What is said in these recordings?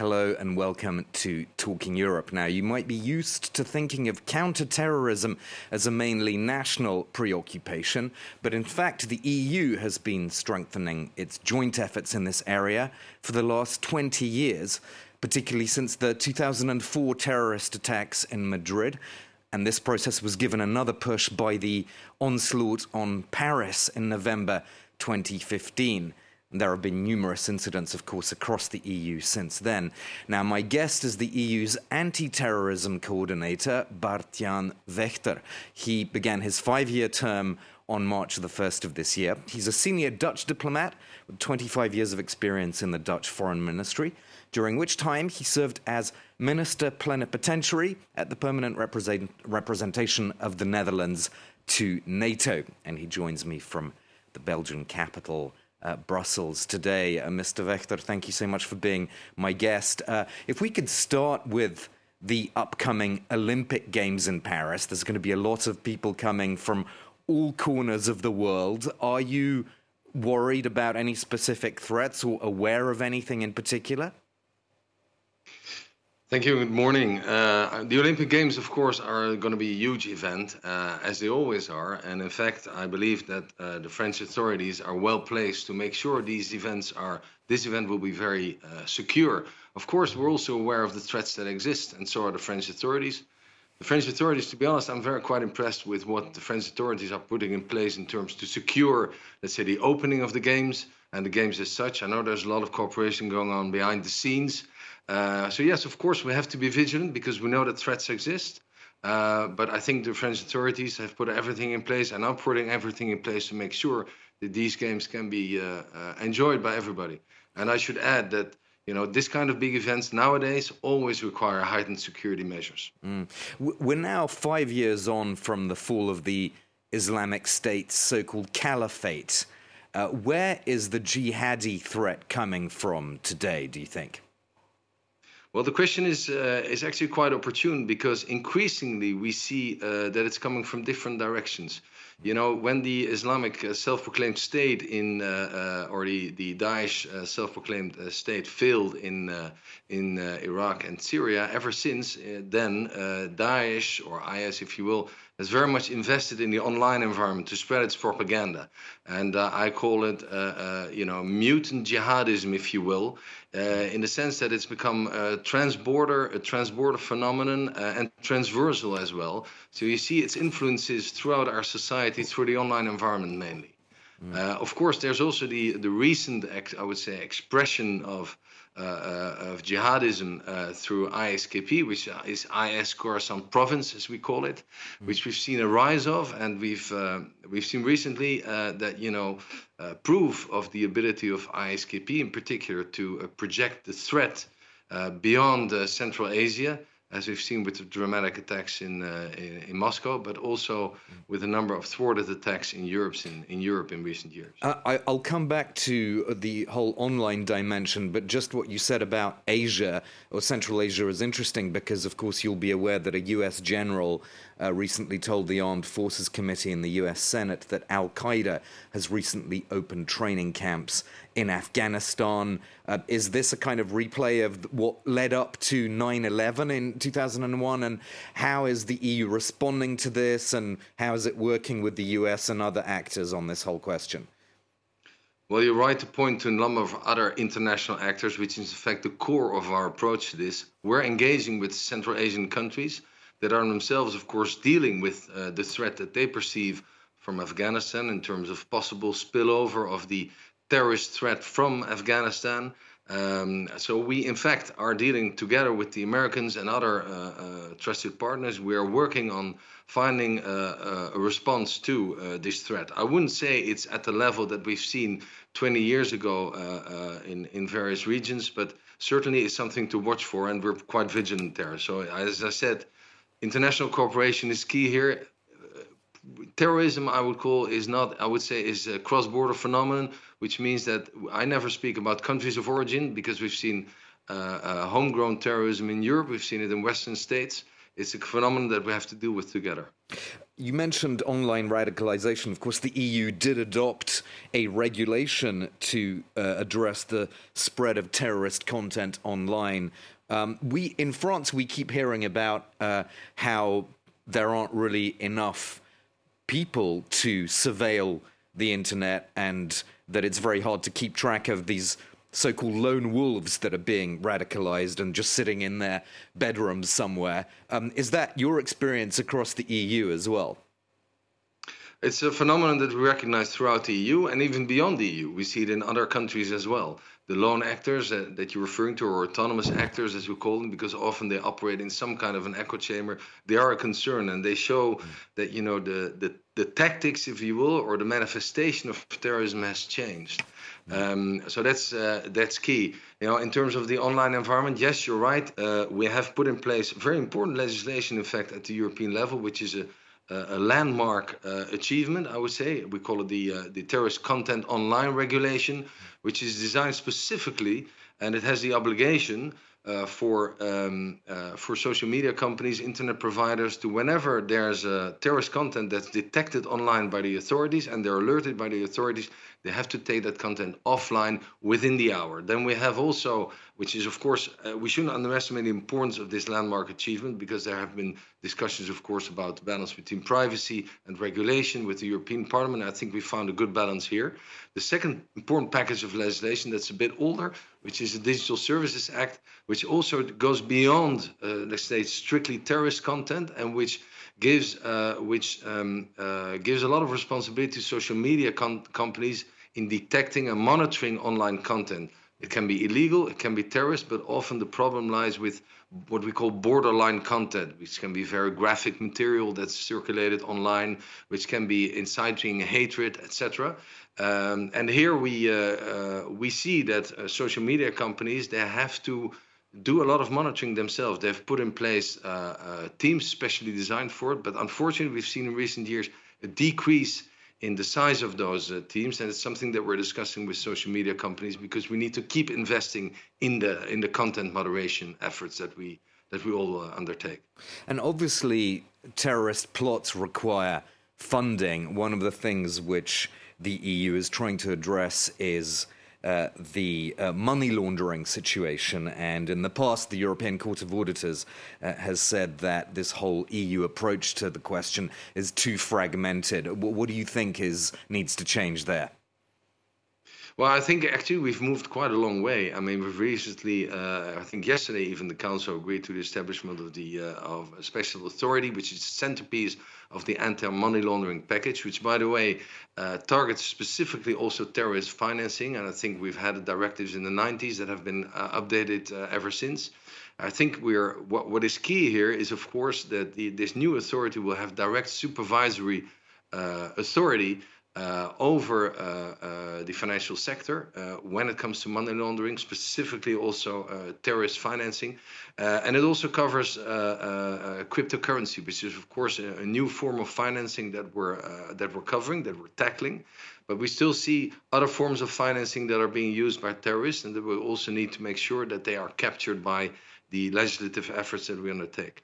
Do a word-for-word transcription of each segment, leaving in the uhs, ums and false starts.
Hello and welcome to Talking Europe. Now, you might be used to thinking of counter-terrorism as a mainly national preoccupation, but in fact the E U has been strengthening its joint efforts in this area for the last twenty years, particularly since the two thousand four terrorist attacks in Madrid. And this process was given another push by the onslaught on Paris in November twenty fifteen. There have been numerous incidents, of course, across the E U since then. Now, my guest is the E U's anti-terrorism coordinator, Bart-Jan Vechter. He began his five-year term on March the first of this year. He's a senior Dutch diplomat with twenty-five years of experience in the Dutch Foreign Ministry, during which time he served as Minister Plenipotentiary at the permanent represent- representation of the Netherlands to NATO. And he joins me from the Belgian capital, Uh, Brussels today. Uh, Mister Vechter, thank you so much for being my guest. Uh, if we could start with the upcoming Olympic Games in Paris, there's going to be a lot of people coming from all corners of the world. Are you worried about any specific threats or aware of anything in particular? Thank you. Good morning. Uh, the Olympic Games, of course, are going to be a huge event, uh, as they always are. And in fact, I believe that uh, the French authorities are well placed to make sure these events are. This event will be very uh, secure. Of course, we're also aware of the threats that exist, and so are the French authorities. The French authorities, to be honest, I'm very quite impressed with what the French authorities are putting in place in terms to secure, let's say, the opening of the games and the games as such. I know there's a lot of cooperation going on behind the scenes. Uh, so yes, of course, we have to be vigilant because we know that threats exist. Uh, but I think the French authorities have put everything in place and are putting everything in place to make sure that these games can be uh, uh, enjoyed by everybody. And I should add that, you know, this kind of big events nowadays always require heightened security measures. Mm. We're now five years on from the fall of the Islamic State's so-called caliphate. Uh, where is the jihadi threat coming from today, do you think? Well, the question is uh, is actually quite opportune because increasingly we see uh, that it's coming from different directions. You know, when the Islamic uh, self-proclaimed state in, uh, uh, or the, the Daesh uh, self-proclaimed uh, state failed in uh, in uh, Iraq and Syria, ever since uh, then, uh, Daesh, or I S if you will, has very much invested in the online environment to spread its propaganda. And uh, I call it, uh, uh, you know, mutant jihadism, if you will, uh, in the sense that it's become a transborder, a transborder phenomenon uh, and transversal as well. So you see its influences throughout our society through the online environment mainly. Mm. Uh, of course, there's also the, the recent, ex, I would say, expression of Uh, uh, of jihadism uh, through I S K P, which is I S Khorasan province, as we call it, mm. which we've seen a rise of, and we've uh, we've seen recently uh, that you know uh, proof of the ability of I S K P in particular to uh, project the threat uh, beyond uh, Central Asia, as we've seen with the dramatic attacks in uh, in, in Moscow, but also mm. with a number of thwarted attacks in Europe in, in Europe in recent years. Uh, I, I'll come back to the whole online dimension, but just what you said about Asia or Central Asia is interesting because, of course, you'll be aware that a U S general uh, recently told the Armed Forces Committee in the U S Senate that Al-Qaeda has recently opened training camps in Afghanistan. Uh, is this a kind of replay of what led up to nine eleven in two thousand one? And how is the E U responding to this? And how is it working with the U S and other actors on this whole question? Well, you're right to point to a number of other international actors, which is in fact the core of our approach to this. We're engaging with Central Asian countries that are themselves, of course, dealing with uh, the threat that they perceive from Afghanistan in terms of possible spillover of the terrorist threat from Afghanistan. Um, so we, in fact, are dealing together with the Americans and other uh, uh, trusted partners. We are working on finding uh, uh, a response to uh, this threat. I wouldn't say it's at the level that we've seen twenty years ago uh, uh, in, in various regions, but certainly it's something to watch for, and we're quite vigilant there. So as I said, international cooperation is key here. Terrorism, I would call, is not, I would say, is a cross-border phenomenon, which means that I never speak about countries of origin because we've seen uh, uh, homegrown terrorism in Europe. We've seen it in Western states. it's a phenomenon that we have to deal with together. You mentioned online radicalization. Of course, the E U did adopt a regulation to uh, address the spread of terrorist content online. Um, we in France, we keep hearing about uh, how there aren't really enough people to surveil the internet, and that it's very hard to keep track of these so-called lone wolves that are being radicalized and just sitting in their bedrooms somewhere. Um, is that your experience across the E U as well? It's a phenomenon that we recognize throughout the E U and even beyond the E U. We see it in other countries as well. The lone actors uh, that you're referring to, or autonomous actors as we call them, because often they operate in some kind of an echo chamber, they are a concern, and they show that, you know, the, the, the tactics, if you will, or the manifestation of terrorism has changed. Um, so that's uh, that's key. You know, in terms of the online environment, yes, you're right. Uh, we have put in place very important legislation, in fact, at the European level, which is a a landmark uh, achievement, I would say. We call it the uh, the Terrorist Content Online Regulation, which is designed specifically, and it has the obligation uh, for um, uh, for social media companies, internet providers, to whenever there's uh, terrorist content that's detected online by the authorities and they're alerted by the authorities, they have to take that content offline within the hour. Then we have also, which is of course, uh, we shouldn't underestimate the importance of this landmark achievement, because there have been discussions, of course, about the balance between privacy and regulation with the European Parliament. I think we found a good balance here. The second important package of legislation that's a bit older, which is the Digital Services Act, which also goes beyond, uh, let's say, strictly terrorist content, and which gives uh, which um, uh, gives a lot of responsibility to social media com- companies in detecting and monitoring online content. It can be illegal, it can be terrorist, but often the problem lies with what we call borderline content, which can be very graphic material that's circulated online, which can be inciting hatred, et cetera. Um, and here we uh, uh, we see that uh, social media companies, they have to do a lot of monitoring themselves. They've put in place uh, uh, teams specially designed for it, but unfortunately, we've seen in recent years a decrease in the size of those uh, teams, and it's something that we're discussing with social media companies, because we need to keep investing in the in the content moderation efforts that we that we all uh, undertake. And obviously, terrorist plots require funding. One of the things which the E U is trying to address is Uh, the uh, money laundering situation, and in the past the European Court of Auditors uh, has said that this whole E U approach to the question is too fragmented. What, what do you think is needs to change there? Well, I think actually we've moved quite a long way. I mean, we've recently, uh, I think yesterday even, the Council agreed to the establishment of the uh, of a special authority, which is the centerpiece of the anti-money laundering package, which, by the way, uh, targets specifically also terrorist financing. And I think we've had directives in the nineties that have been uh, updated uh, ever since. I think we're what what is key here is, of course, that the, this new authority will have direct supervisory uh, authority Uh, over uh, uh, the financial sector uh, when it comes to money laundering, specifically also uh, terrorist financing. Uh, and it also covers uh, uh, uh, cryptocurrency, which is, of course, a, a new form of financing that we're, uh, that we're covering, that we're tackling. But we still see other forms of financing that are being used by terrorists, and that we also need to make sure that they are captured by the legislative efforts that we undertake.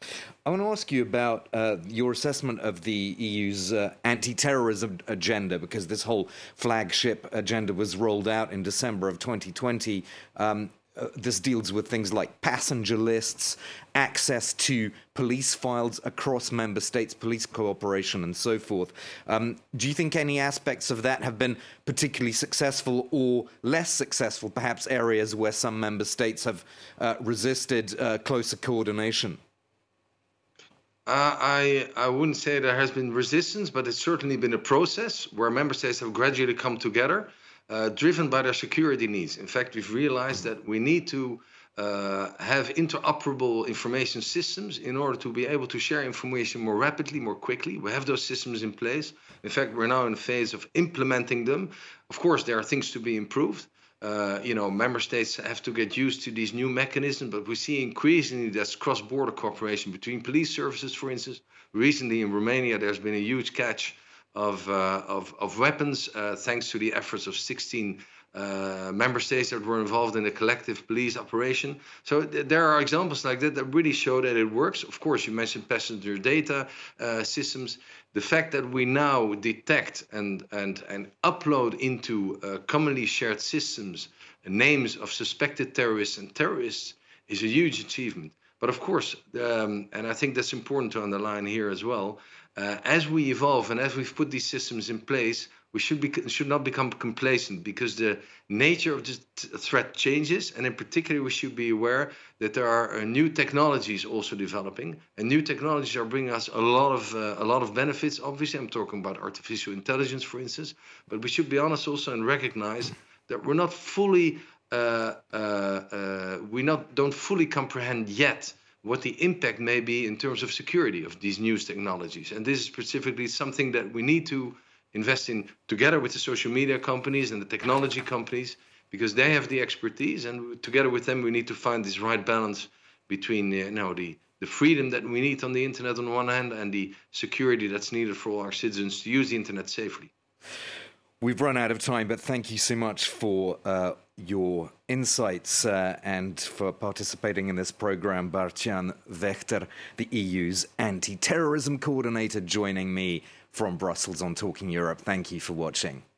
I want to ask you about uh, your assessment of the E U's uh, anti-terrorism agenda, because this whole flagship agenda was rolled out in December of twenty twenty. Um, uh, this deals with things like passenger lists, access to police files across member states, police cooperation, and so forth. Um, do you think any aspects of that have been particularly successful or less successful, perhaps areas where some member states have uh, resisted uh, closer coordination? Uh, I I wouldn't say there has been resistance, but it's certainly been a process where member states have gradually come together, uh, driven by their security needs. In fact, we've realized that we need to uh, have interoperable information systems in order to be able to share information more rapidly, more quickly. We have those systems in place. In fact, we're now in a phase of implementing them. Of course, there are things to be improved. Uh, you know, member states have to get used to these new mechanisms, but we see increasingly that's cross-border cooperation between police services, for instance. Recently in Romania, there's been a huge catch of uh, of, of weapons, uh, thanks to the efforts of sixteen uh, member states that were involved in a collective police operation. So th- there are examples like that that really show that it works. Of course, you mentioned passenger data uh, systems. The fact that we now detect and and and upload into uh, commonly shared systems names of suspected terrorists and terrorists is a huge achievement. But of course, um, and I think that's important to underline here as well, uh, as we evolve and as we've put these systems in place, we should be should not become complacent, because the nature of this t- threat changes, and in particular, we should be aware that there are uh, new technologies also developing, and new technologies are bringing us a lot of uh, a lot of benefits. Obviously, I'm talking about artificial intelligence, for instance, but we should be honest also and recognize that we're not fully uh, uh, uh, we not don't fully comprehend yet what the impact may be in terms of security of these new technologies, and this is specifically something that we need to invest in together with the social media companies and the technology companies, because they have the expertise, and together with them we need to find this right balance between uh, you know, the, the freedom that we need on the internet on one hand and the security that's needed for all our citizens to use the internet safely. We've run out of time, but thank you so much for uh, your insights uh, and for participating in this program. Bart-Jan Vechter, the E U's anti-terrorism coordinator, joining me from Brussels on Talking Europe. Thank you for watching.